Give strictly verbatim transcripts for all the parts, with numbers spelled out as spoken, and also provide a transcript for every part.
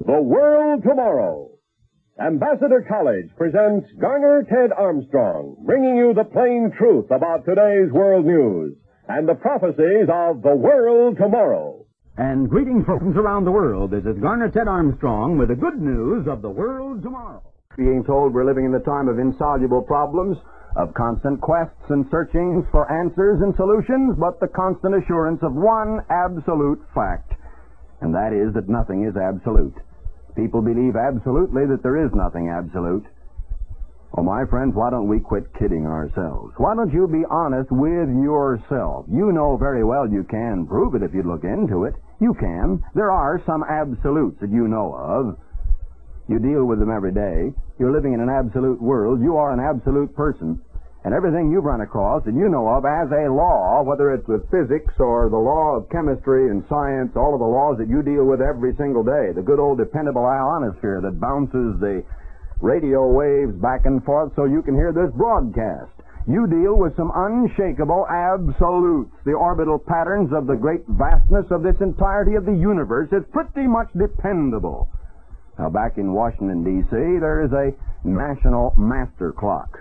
The World Tomorrow. Ambassador College presents Garner Ted Armstrong, bringing you the plain truth about today's world news and the prophecies of the world tomorrow. And greetings, folks around the world. This is Garner Ted Armstrong with the good news of the world tomorrow. Being told we're living in the time of insoluble problems, of constant quests and searchings for answers and solutions, but the constant assurance of one absolute fact, and that is that nothing is absolute. People believe absolutely that there is nothing absolute. Oh, my friends, why don't we quit kidding ourselves? Why don't you be honest with yourself? You know very well you can prove it if you look into it. You can. There are some absolutes that you know of. You deal with them every day. You're living in an absolute world. You are an absolute person. And everything you've run across that you know of as a law, whether it's with physics or the law of chemistry and science, all of the laws that you deal with every single day, the good old dependable ionosphere that bounces the radio waves back and forth so you can hear this broadcast. You deal with some unshakable absolutes. The orbital patterns of the great vastness of this entirety of the universe is pretty much dependable. Now, back in Washington, D C, there is a national master clock.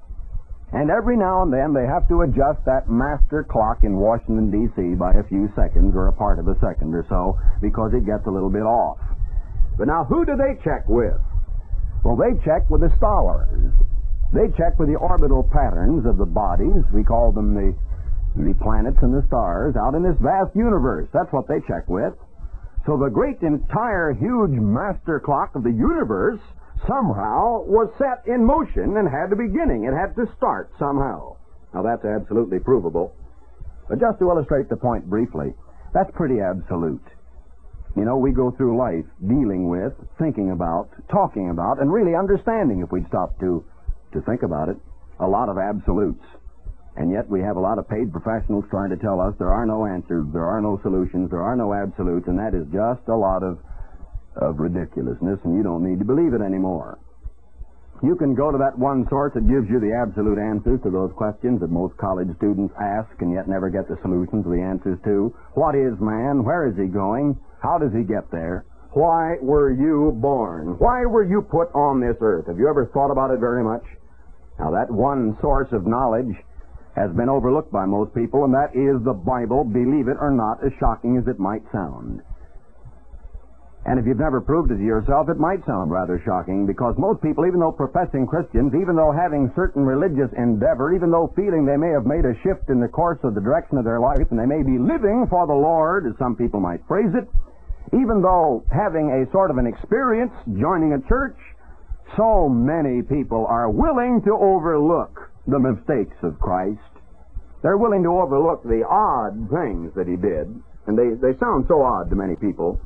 And every now and then they have to adjust that master clock in Washington, D C by a few seconds or a part of a second or so because it gets a little bit off. But now, who do they check with? Well, they check with the stars. They check with the orbital patterns of the bodies. We call them the, the planets and the stars out in this vast universe. That's what they check with. So the great entire huge master clock of the universe somehow was set in motion and had a beginning. It had to start somehow. Now, that's absolutely provable. But just to illustrate the point briefly, that's pretty absolute. You know, we go through life dealing with, thinking about, talking about, and really understanding, if we'd stop to, to think about it, a lot of absolutes. And yet we have a lot of paid professionals trying to tell us there are no answers, there are no solutions, there are no absolutes, and that is just a lot of of ridiculousness, and you don't need to believe it anymore. You can go to that one source that gives you the absolute answers to those questions that most college students ask and yet never get the solutions or the answers to. What is man? Where is he going? How does he get there? Why were you born? Why were you put on this earth? Have you ever thought about it very much? Now, that one source of knowledge has been overlooked by most people, and that is the Bible, believe it or not, as shocking as it might sound. And if you've never proved it to yourself, it might sound rather shocking, because most people, even though professing Christians, even though having certain religious endeavor, even though feeling they may have made a shift in the course of the direction of their life, and they may be living for the Lord, as some people might phrase it, even though having a sort of an experience joining a church, so many people are willing to overlook the mistakes of Christ. They're willing to overlook the odd things that he did, and they, they sound so odd to many people.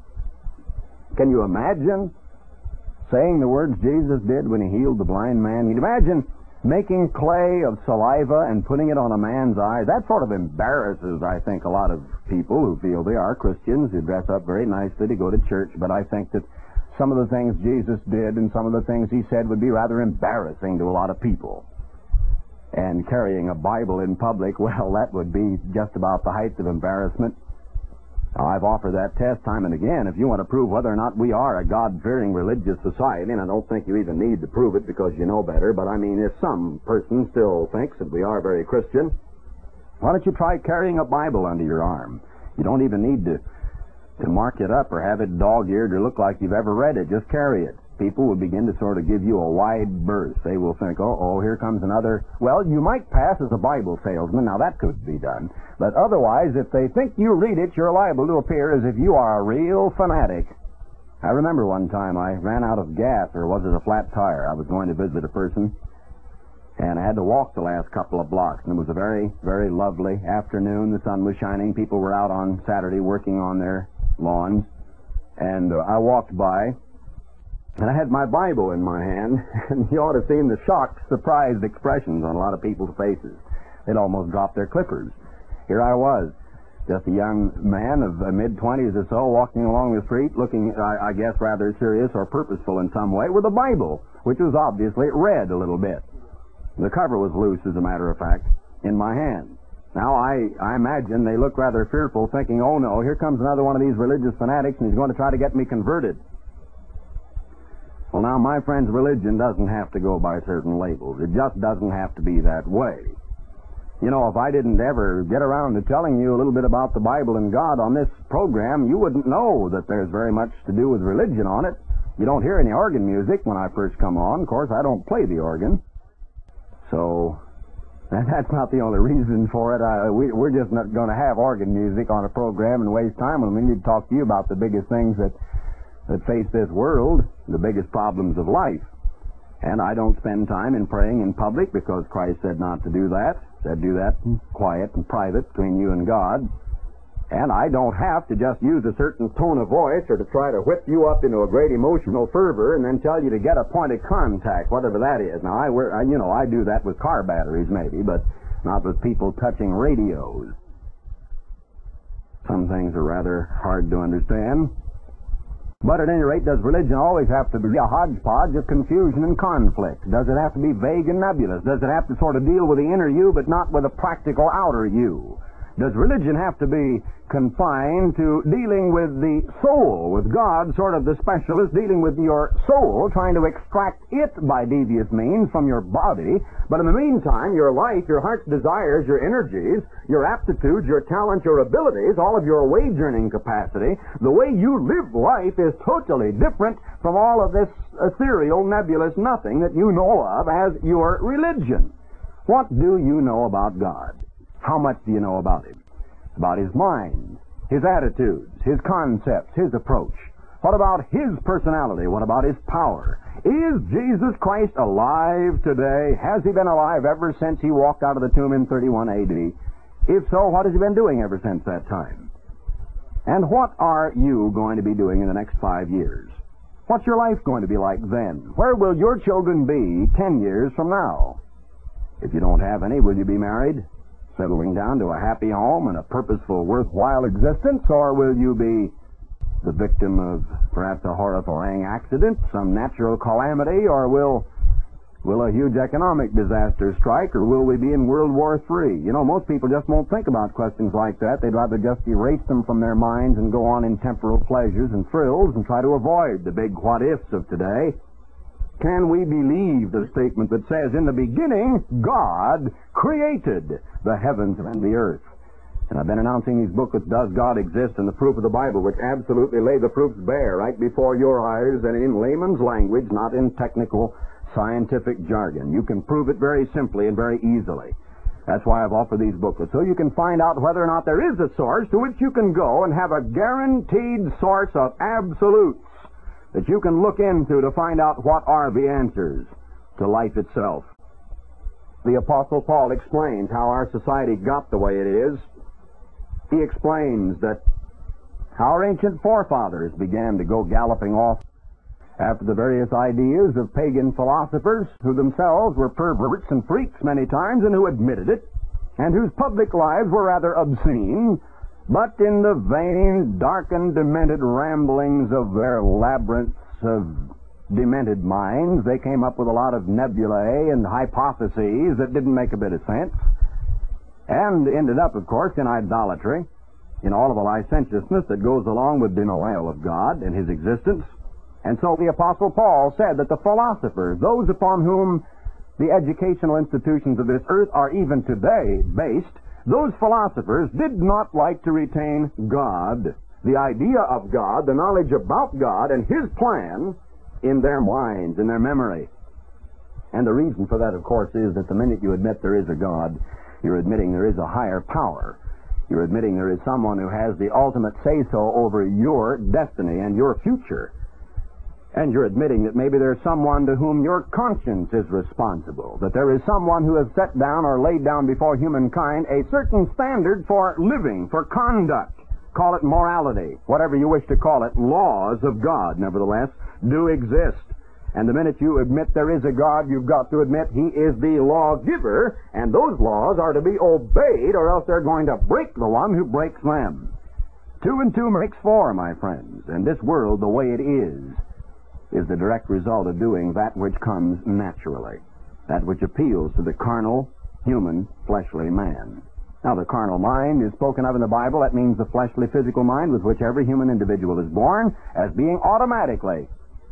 Can you imagine saying the words Jesus did when he healed the blind man? You'd imagine making clay of saliva and putting it on a man's eye. That sort of embarrasses, I think, a lot of people who feel they are Christians, who dress up very nicely to go to church. But I think that some of the things Jesus did and some of the things he said would be rather embarrassing to a lot of people. And carrying a Bible in public, well, that would be just about the height of embarrassment. Now, I've offered that test time and again. If you want to prove whether or not we are a God-fearing religious society, and I don't think you even need to prove it because you know better, but I mean, if some person still thinks that we are very Christian, why don't you try carrying a Bible under your arm? You don't even need to, to mark it up or have it dog-eared or look like you've ever read it. Just carry it. People will begin to sort of give you a wide berth. They will think, oh, oh, here comes another. Well, you might pass as a Bible salesman. Now, that could be done. But otherwise, if they think you read it, you're liable to appear as if you are a real fanatic. I remember one time I ran out of gas, or was it a flat tire? I was going to visit a person, and I had to walk the last couple of blocks. And it was a very, very lovely afternoon. The sun was shining. People were out on Saturday working on their lawns. And uh, I walked by, and I had my Bible in my hand, and you ought to have seen the shocked, surprised expressions on a lot of people's faces. They'd almost dropped their clippers. Here I was, just a young man of uh, mid-twenties or so, walking along the street, looking, I, I guess, rather serious or purposeful in some way, with a Bible, which was obviously red a little bit. The cover was loose, as a matter of fact, in my hand. Now, I, I imagine they looked rather fearful, thinking, oh no, here comes another one of these religious fanatics, and he's going to try to get me converted. Well, now, my friends, religion doesn't have to go by certain labels. It just doesn't have to be that way. You know, if I didn't ever get around to telling you a little bit about the Bible and God on this program, you wouldn't know that there's very much to do with religion on it. You don't hear any organ music when I first come on. Of course, I don't play the organ. So, that's not the only reason for it. I, we, we're just not going to have organ music on a program and waste time when we need to talk to you about the biggest things that, that face this world, the biggest problems of life. And I don't spend time in praying in public because Christ said not to do that. Said do that in quiet and private between you and God. And I don't have to just use a certain tone of voice or to try to whip you up into a great emotional fervor and then tell you to get a point of contact, whatever that is. Now, I, wear, I you know, I do that with car batteries maybe, but not with people touching radios. Some things are rather hard to understand. But at any rate, does religion always have to be a hodgepodge of confusion and conflict? Does it have to be vague and nebulous? Does it have to sort of deal with the inner you but not with a practical outer you? Does religion have to be confined to dealing with the soul, with God, sort of the specialist, dealing with your soul, trying to extract it by devious means from your body, but in the meantime, your life, your heart's desires, your energies, your aptitudes, your talents, your abilities, all of your wage-earning capacity, the way you live life is totally different from all of this ethereal, nebulous nothing that you know of as your religion. What do you know about God? How much do you know about Him? About His mind, His attitudes, His concepts, His approach. What about His personality? What about His power? Is Jesus Christ alive today? Has He been alive ever since He walked out of the tomb in thirty-one A D? If so, what has He been doing ever since that time? And what are you going to be doing in the next five years? What's your life going to be like then? Where will your children be ten years from now? If you don't have any, will you be married? Settling down to a happy home and a purposeful, worthwhile existence? Or will you be the victim of perhaps a horrifying accident, some natural calamity? Or will will a huge economic disaster strike? Or will we be in World War Three? You know, most people just won't think about questions like that. They'd rather just erase them from their minds and go on in temporal pleasures and thrills and try to avoid the big what-ifs of today. Can we believe the statement that says, in the beginning, God created the heavens and the earth? And I've been announcing these booklets, Does God Exist? And the Proof of the Bible, which absolutely lay the proofs bare right before your eyes and in layman's language, not in technical scientific jargon. You can prove it very simply and very easily. That's why I've offered these booklets, so you can find out whether or not there is a source to which you can go and have a guaranteed source of absolutes that you can look into to find out what are the answers to life itself. The Apostle Paul explains how our society got the way it is. He explains that our ancient forefathers began to go galloping off after the various ideas of pagan philosophers who themselves were perverts and freaks many times and who admitted it, and whose public lives were rather obscene. But in the vain, darkened, demented ramblings of their labyrinths of demented minds, they came up with a lot of nebulae and hypotheses that didn't make a bit of sense, and ended up, of course, in idolatry, in all of the licentiousness that goes along with denial of God and His existence. And so the Apostle Paul said that the philosophers, those upon whom the educational institutions of this earth are even today based, those philosophers did not like to retain God, the idea of God, the knowledge about God and His plan in their minds, in their memory. And the reason for that, of course, is that the minute you admit there is a God, you're admitting there is a higher power. You're admitting there is someone who has the ultimate say-so over your destiny and your future. And you're admitting that maybe there's someone to whom your conscience is responsible, that there is someone who has set down or laid down before humankind a certain standard for living, for conduct. Call it morality, whatever you wish to call it. Laws of God, nevertheless, do exist. And the minute you admit there is a God, you've got to admit He is the lawgiver, and those laws are to be obeyed, or else they're going to break the one who breaks them. Two and two makes four, my friends, and this world, the way it is, is the direct result of doing that which comes naturally, that which appeals to the carnal, human, fleshly man. Now, the carnal mind is spoken of in the Bible. That means the fleshly, physical mind with which every human individual is born as being automatically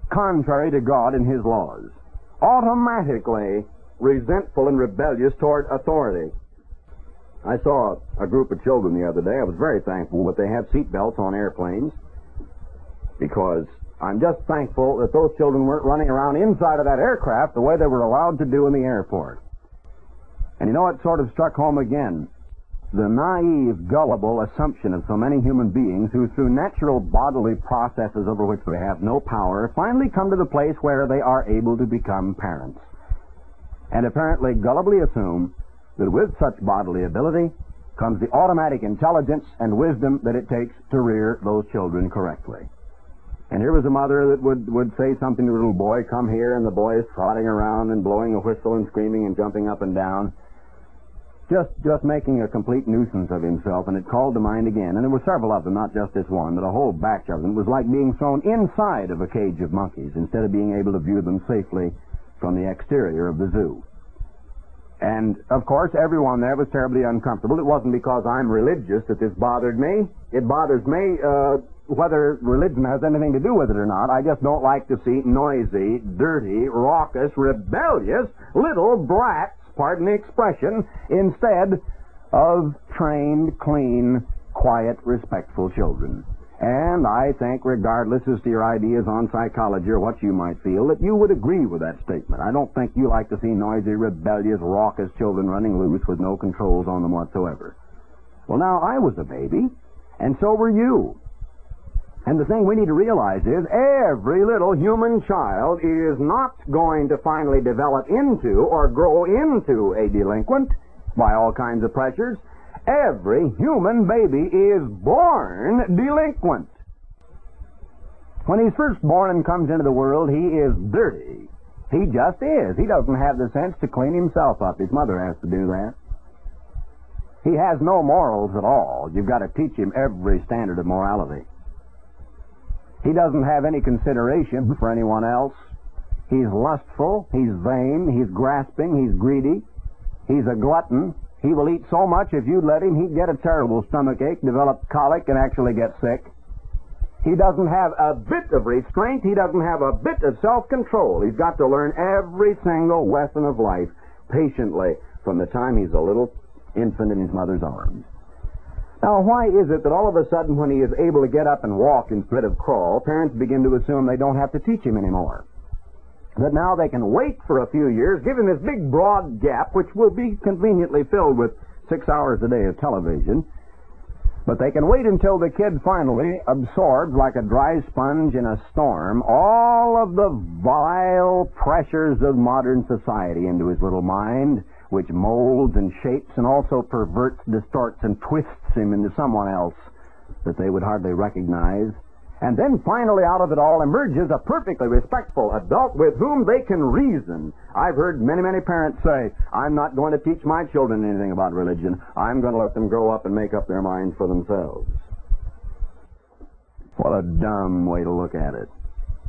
contrary to God and His laws, automatically resentful and rebellious toward authority. I saw a group of children the other day. I was very thankful that they have seat belts on airplanes, because I'm just thankful that those children weren't running around inside of that aircraft the way they were allowed to do in the airport. And you know, it sort of struck home again. The naive, gullible assumption of so many human beings who, through natural bodily processes over which they have no power, finally come to the place where they are able to become parents, and apparently gullibly assume that with such bodily ability comes the automatic intelligence and wisdom that it takes to rear those children correctly. And here was a mother that would, would say something to the little boy, "Come here," and the boy is trotting around and blowing a whistle and screaming and jumping up and down, just just making a complete nuisance of himself. And it called to mind again, and there were several of them, not just this one, but a whole batch of them. It was like being thrown inside of a cage of monkeys instead of being able to view them safely from the exterior of the zoo. And, of course, everyone there was terribly uncomfortable. It wasn't because I'm religious that this bothered me. It bothers me uh, whether religion has anything to do with it or not. I just don't like to see noisy, dirty, raucous, rebellious little brats, pardon the expression, instead of trained, clean, quiet, respectful children. And I think, regardless as to your ideas on psychology or what you might feel, that you would agree with that statement. I don't think you like to see noisy, rebellious, raucous children running loose with no controls on them whatsoever. Well, now, I was a baby, and so were you. And the thing we need to realize is every little human child is not going to finally develop into or grow into a delinquent by all kinds of pressures. Every human baby is born delinquent. When he's first born and comes into the world, he is dirty. He just is. He doesn't have the sense to clean himself up. His mother has to do that. He has no morals at all. You've got to teach him every standard of morality. He doesn't have any consideration for anyone else. He's lustful, he's vain, he's grasping, he's greedy, he's a glutton. He will eat so much if you'd let him, he'd get a terrible stomach ache, develop colic, and actually get sick. He doesn't have a bit of restraint. He doesn't have a bit of self-control. He's got to learn every single lesson of life patiently from the time he's a little infant in his mother's arms. Now, why is it that all of a sudden when he is able to get up and walk instead of crawl, parents begin to assume they don't have to teach him anymore? That now they can wait for a few years, give him this big broad gap, which will be conveniently filled with six hours a day of television, but they can wait until the kid finally absorbs, like a dry sponge in a storm, all of the vile pressures of modern society into his little mind, which molds and shapes and also perverts, distorts, and twists him into someone else that they would hardly recognize. And then finally out of it all emerges a perfectly respectful adult with whom they can reason. I've heard many, many parents say, "I'm not going to teach my children anything about religion. I'm going to let them grow up and make up their minds for themselves." What a dumb way to look at it.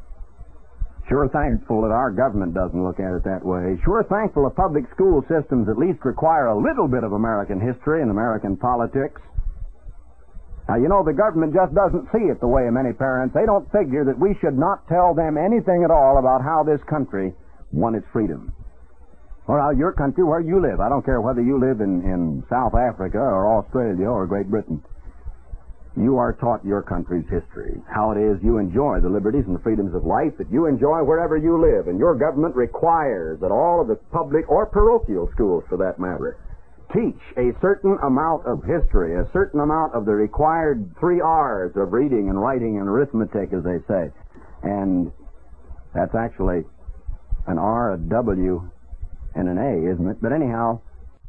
Sure thankful that our government doesn't look at it that way. Sure thankful that public school systems at least require a little bit of American history and American politics. Now, you know, the government just doesn't see it the way of many parents. They don't figure that we should not tell them anything at all about how this country won its freedom. Or how your country, where you live. I don't care whether you live in, in South Africa or Australia or Great Britain. You are taught your country's history, how it is you enjoy the liberties and the freedoms of life that you enjoy wherever you live. And your government requires that all of the public or parochial schools, for that matter, teach a certain amount of history, a certain amount of the required three R's of reading and writing and arithmetic, as they say. And that's actually an R, a W, and an A, isn't it? But anyhow,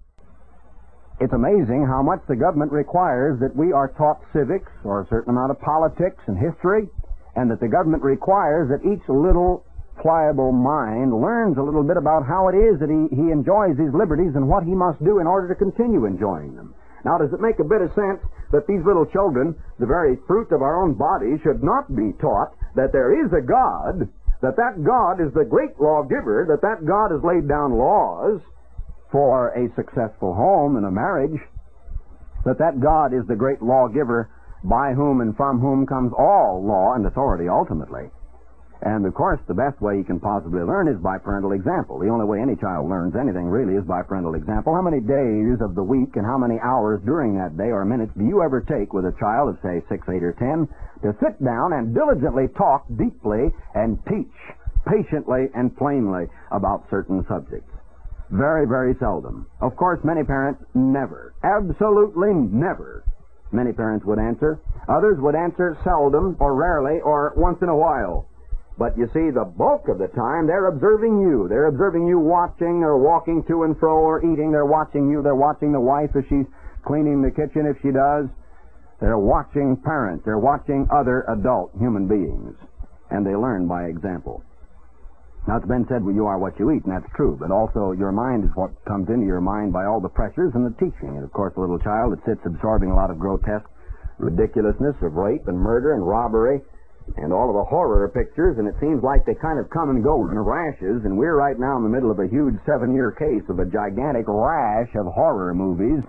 it's amazing how much the government requires that we are taught civics or a certain amount of politics and history, and that the government requires that each little pliable mind learns a little bit about how it is that he, he enjoys these liberties and what he must do in order to continue enjoying them. Now, does it make a bit of sense that these little children, the very fruit of our own bodies, should not be taught that there is a God, that that God is the great lawgiver, that that God has laid down laws for a successful home and a marriage, that that God is the great lawgiver by whom and from whom comes all law and authority ultimately, And, of course, the best way you can possibly learn is by parental example. The only way any child learns anything, really, is by parental example. How many days of the week and how many hours during that day or minutes do you ever take with a child of, say, six, eight, or ten to sit down and diligently talk deeply and teach patiently and plainly about certain subjects? Very, very seldom. Of course, many parents never. Absolutely never. Many parents would answer. Others would answer seldom or rarely or once in a while. But you see, the bulk of the time, they're observing you. They're observing you watching or walking to and fro or eating. They're watching you. They're watching the wife as she's cleaning the kitchen, if she does. They're watching parents. They're watching other adult human beings. And they learn by example. Now, it's been said, well, you are what you eat, and that's true. But also, your mind is what comes into your mind by all the pressures and the teaching. And, of course, a little child that sits absorbing a lot of grotesque ridiculousness of rape and murder and robbery and all of the horror pictures, and it seems like they kind of come and go in rashes, and we're right now in the middle of a huge seven-year case of a gigantic rash of horror movies,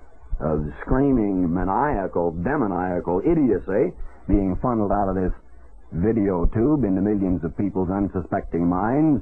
of screaming, maniacal, demoniacal idiocy being funneled out of this video tube into millions of people's unsuspecting minds.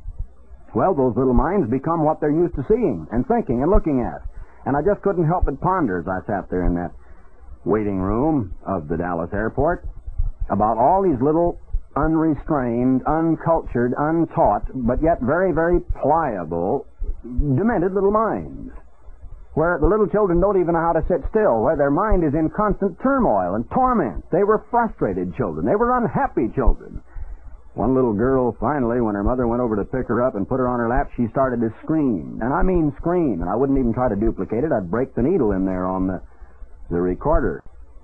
Well, those little minds become what they're used to seeing and thinking and looking at. And I just couldn't help but ponder as I sat there in that waiting room of the Dallas airport about all these little unrestrained, uncultured, untaught, but yet very, very pliable, demented little minds, where the little children don't even know how to sit still, where their mind is in constant turmoil and torment. They were frustrated children. They were unhappy children. One little girl, finally, when her mother went over to pick her up and put her on her lap, she started to scream. And I mean scream. And I wouldn't even try to duplicate it. I'd break the needle in there on the, the recorder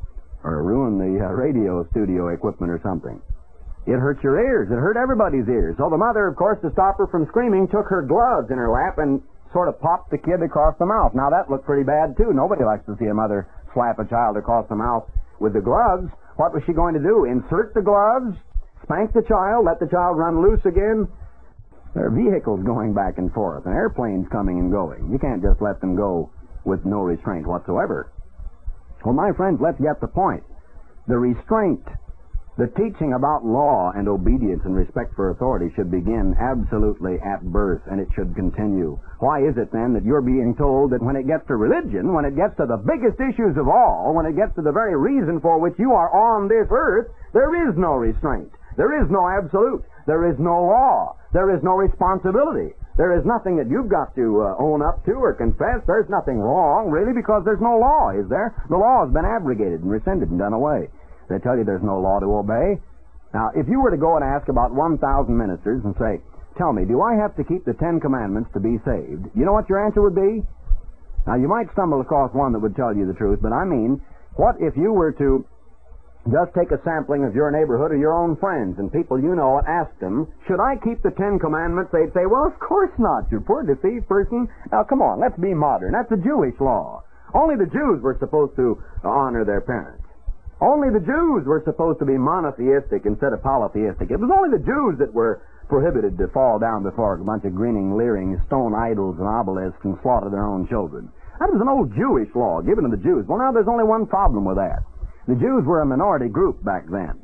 or ruin the uh, radio studio equipment or something. It hurt your ears. It hurt everybody's ears. So the mother, of course, to stop her from screaming, took her gloves in her lap and sort of popped the kid across the mouth. Now, that looked pretty bad, too. Nobody likes to see a mother slap a child across the mouth with the gloves. What was she going to do? Insert the gloves? Spank the child? Let the child run loose again? There are vehicles going back and forth and airplanes coming and going. You can't just let them go with no restraint whatsoever. Well, my friends, let's get the point. The restraint, the teaching about law and obedience and respect for authority should begin absolutely at birth, and it should continue. Why is it, then, that you're being told that when it gets to religion, when it gets to the biggest issues of all, when it gets to the very reason for which you are on this earth, there is no restraint. There is no absolute. There is no law. There is no responsibility. There is nothing that you've got to uh, own up to or confess. There's nothing wrong, really, because there's no law, is there? The law has been abrogated and rescinded and done away. They tell you there's no law to obey. Now, if you were to go and ask about one thousand ministers and say, tell me, do I have to keep the Ten Commandments to be saved? You know what your answer would be? Now, you might stumble across one that would tell you the truth, but I mean, what if you were to just take a sampling of your neighborhood or your own friends and people you know and ask them, should I keep the Ten Commandments? They'd say, well, of course not, you poor deceived person. Now, come on, let's be modern. That's a Jewish law. Only the Jews were supposed to honor their parents. Only the Jews were supposed to be monotheistic instead of polytheistic. It was only the Jews that were prohibited to fall down before a bunch of grinning, leering stone idols and obelisks and slaughter their own children. That was an old Jewish law given to the Jews. Well, now there's only one problem with that. The Jews were a minority group back then.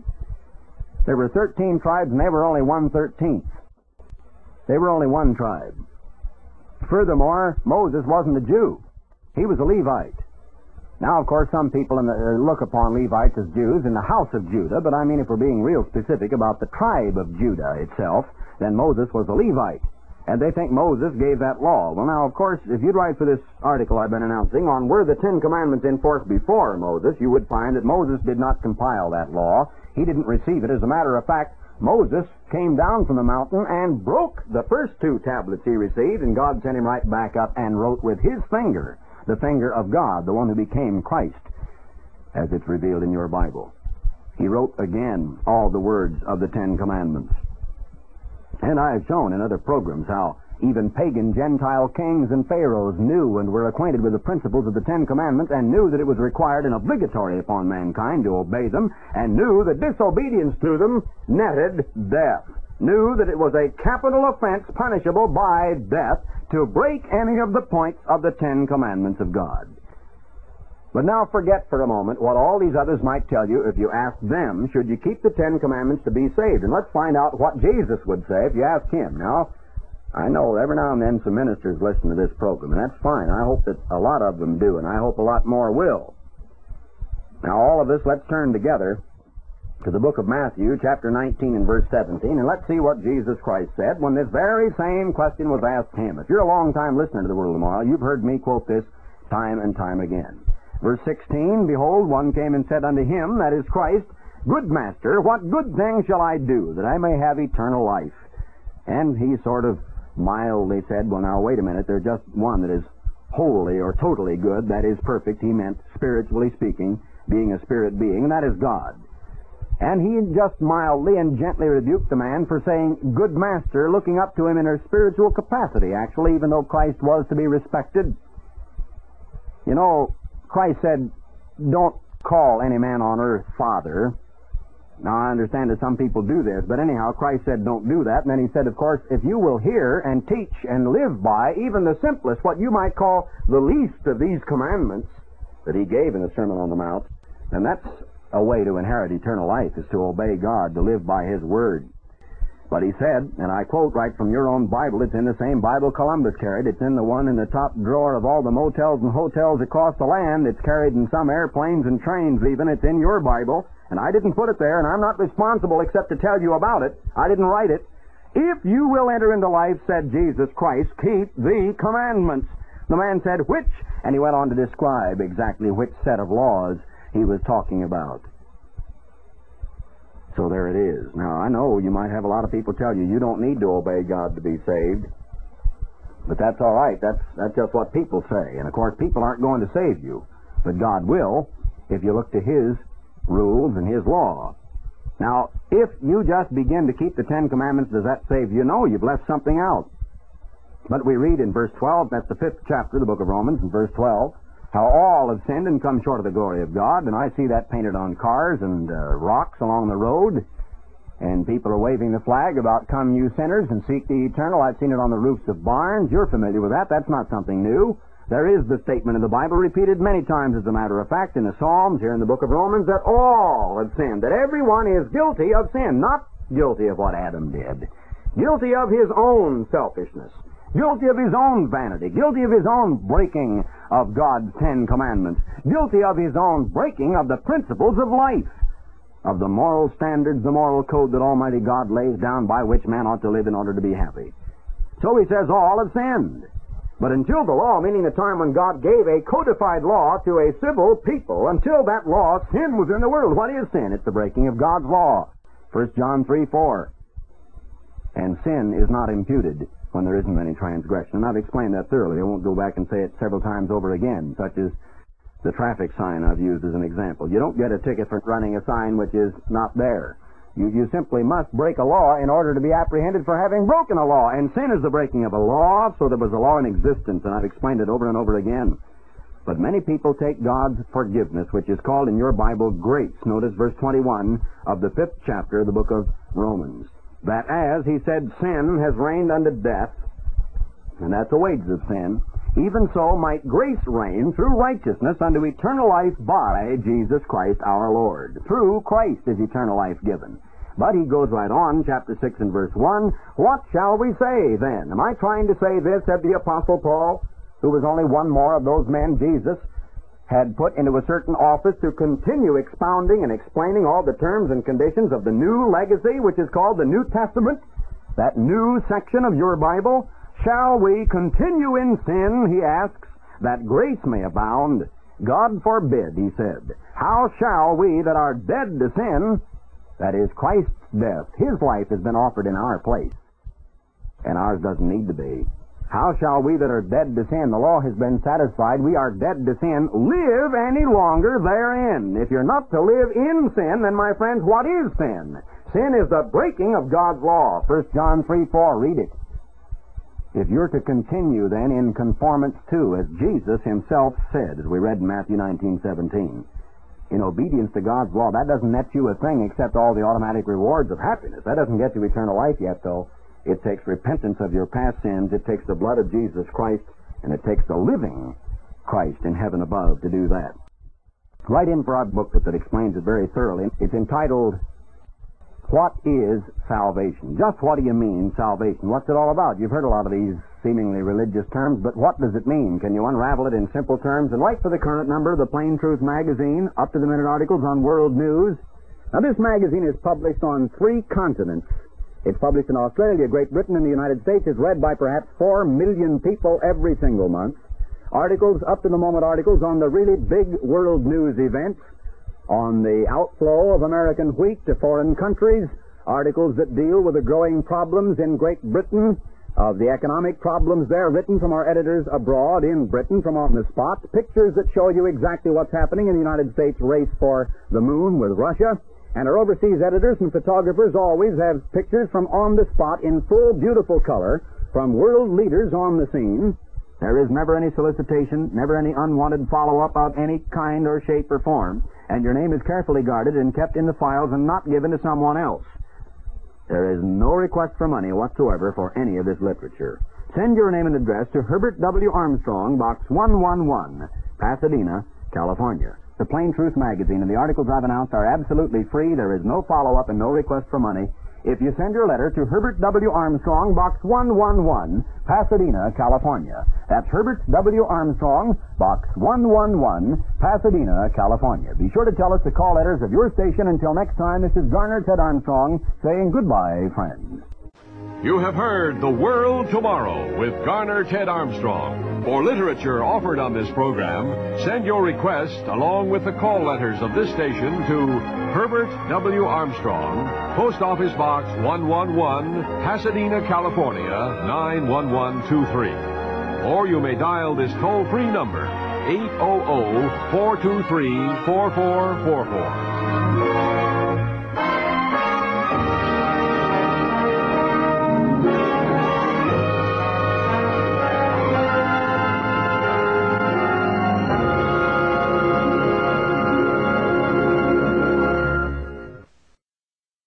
There were thirteen tribes, and they were only one thirteenth. They were only one tribe. Furthermore, Moses wasn't a Jew. He was a Levite. Now, of course, some people in the, uh, look upon Levites as Jews in the house of Judah, but I mean, if we're being real specific about the tribe of Judah itself, then Moses was a Levite. And they think Moses gave that law. Well, now, of course, if you'd write for this article I've been announcing on were the Ten Commandments in force before Moses, you would find that Moses did not compile that law. He didn't receive it. As a matter of fact, Moses came down from the mountain and broke the first two tablets he received, and God sent him right back up and wrote with his finger, the finger of God, the one who became Christ, as it's revealed in your Bible. He wrote again all the words of the Ten Commandments. And I have shown in other programs how even pagan Gentile kings and pharaohs knew and were acquainted with the principles of the Ten Commandments and knew that it was required and obligatory upon mankind to obey them, and knew that disobedience to them netted death. Knew that it was a capital offense punishable by death to break any of the points of the Ten Commandments of God. But now forget for a moment what all these others might tell you if you ask them, should you keep the Ten Commandments to be saved? And let's find out what Jesus would say if you ask him. Now, I know every now and then some ministers listen to this program, and that's fine. I hope that a lot of them do, and I hope a lot more will. Now, all of this, let's turn together to the book of Matthew, chapter nineteen and verse seventeen, and let's see what Jesus Christ said when this very same question was asked him. If you're a long-time listener to the Word of Tomorrow, you've heard me quote this time and time again. Verse sixteen, behold, one came and said unto him, that is Christ, Good Master, what good thing shall I do, that I may have eternal life? And he sort of mildly said, well, now, wait a minute, there's just one that is wholly or totally good, that is perfect. He meant, spiritually speaking, being a spirit being, and that is God. And he just mildly and gently rebuked the man for saying, Good Master, looking up to him in a spiritual capacity, actually, even though Christ was to be respected. You know, Christ said, don't call any man on earth Father. Now, I understand that some people do this, but anyhow, Christ said, don't do that. And then he said, of course, if you will hear and teach and live by even the simplest, what you might call the least of these commandments that he gave in the Sermon on the Mount, then that's a way to inherit eternal life, is to obey God, to live by his word. But he said, and I quote right from your own Bible, it's in the same Bible Columbus carried, it's in the one in the top drawer of all the motels and hotels across the land, it's carried in some airplanes and trains even, it's in your Bible, and I didn't put it there, and I'm not responsible except to tell you about it. I didn't write it. If you will enter into life, said Jesus Christ, keep the commandments. The man said, which? And he went on to describe exactly which set of laws he was talking about. So there it is. Now, I know you might have a lot of people tell you you don't need to obey God to be saved. But that's all right. That's, that's just what people say. And, of course, people aren't going to save you. But God will if you look to his rules and his law. Now, if you just begin to keep the Ten Commandments, does that save you? No, you've left something out. But we read in verse twelve, that's the fifth chapter of the book of Romans, in verse twelve, how all have sinned and come short of the glory of God. And I see that painted on cars and uh, rocks along the road. And people are waving the flag about, come you sinners and seek the eternal. I've seen it on the roofs of barns. You're familiar with that. That's not something new. There is the statement in the Bible, repeated many times as a matter of fact in the Psalms, here in the book of Romans, that all have sinned, that everyone is guilty of sin, not guilty of what Adam did, guilty of his own selfishness, guilty of his own vanity, guilty of his own breaking of God's Ten Commandments, guilty of his own breaking of the principles of life, of the moral standards, the moral code that Almighty God lays down by which man ought to live in order to be happy. So he says all have sinned. But until the law, meaning the time when God gave a codified law to a civil people, until that law, sin was in the world. What is sin? It's the breaking of God's law. First John three four. And sin is not imputed when there isn't any transgression. And I've explained that thoroughly. I won't go back and say it several times over again, such as the traffic sign I've used as an example. You don't get a ticket for running a sign which is not there. You, you simply must break a law in order to be apprehended for having broken a law. And sin is the breaking of a law, so there was a law in existence, and I've explained it over and over again. But many people take God's forgiveness, which is called in your Bible grace. Notice verse twenty-one of the fifth chapter of the book of Romans. That as, he said, sin has reigned unto death, and that's the wages of sin, even so might grace reign through righteousness unto eternal life by Jesus Christ our Lord. Through Christ is eternal life given. But he goes right on, chapter six and verse one, what shall we say then? Am I trying to say this, said the Apostle Paul, who was only one more of those men Jesus had put into a certain office to continue expounding and explaining all the terms and conditions of the new legacy, which is called the New Testament, that new section of your Bible? Shall we continue in sin, he asks, that grace may abound? God forbid, he said. How shall we that are dead to sin, that is Christ's death, his life has been offered in our place, and ours doesn't need to be. How shall we that are dead to sin, the law has been satisfied, we are dead to sin, live any longer therein? If you're not to live in sin, then, my friends, what is sin? Sin is the breaking of God's law. First John three four, read it. If you're to continue, then, in conformance to, as Jesus himself said, as we read in Matthew nineteen seventeen, in obedience to God's law, that doesn't net you a thing except all the automatic rewards of happiness. That doesn't get you eternal life yet, though. It takes repentance of your past sins, it takes the blood of Jesus Christ, and it takes the living Christ in heaven above to do that. write in for our booklet that explains it very thoroughly. It's entitled, What is Salvation? Just what do you mean, salvation? What's it all about? You've heard a lot of these seemingly religious terms, but what does it mean? Can you unravel it in simple terms? And write for the current number of the Plain Truth magazine, up-to-the-minute articles on world news. Now, this magazine is published on three continents. It's published in Australia, Great Britain, and the United States. It's read by perhaps four million people every single month. Articles, up-to-the-moment articles on the really big world news events, on the outflow of American wheat to foreign countries, articles that deal with the growing problems in Great Britain, of the economic problems there, written from our editors abroad in Britain from on the spot, pictures that show you exactly what's happening in the United States race for the moon with Russia. And our overseas editors and photographers always have pictures from on the spot in full, beautiful color from world leaders on the scene. There is never any solicitation, never any unwanted follow-up of any kind or shape or form, and your name is carefully guarded and kept in the files and not given to someone else. There is no request for money whatsoever for any of this literature. Send your name and address to Herbert W. Armstrong, Box one one one, Pasadena, California. The Plain Truth magazine and the articles I've announced are absolutely free. There is no follow-up and no request for money. If you send your letter to Herbert W. Armstrong, Box one one one, Pasadena, California. That's Herbert W. Armstrong, Box one one one, Pasadena, California. Be sure to tell us the call letters of your station. Until next time, this is Garner Ted Armstrong saying goodbye, friends. You have heard The World Tomorrow with Garner Ted Armstrong. For literature offered on this program, send your request along with the call letters of this station to Herbert W. Armstrong, Post Office Box one one one, Pasadena, California, nine one one two three. Or you may dial this toll-free number, eight hundred, four two three, four four four four.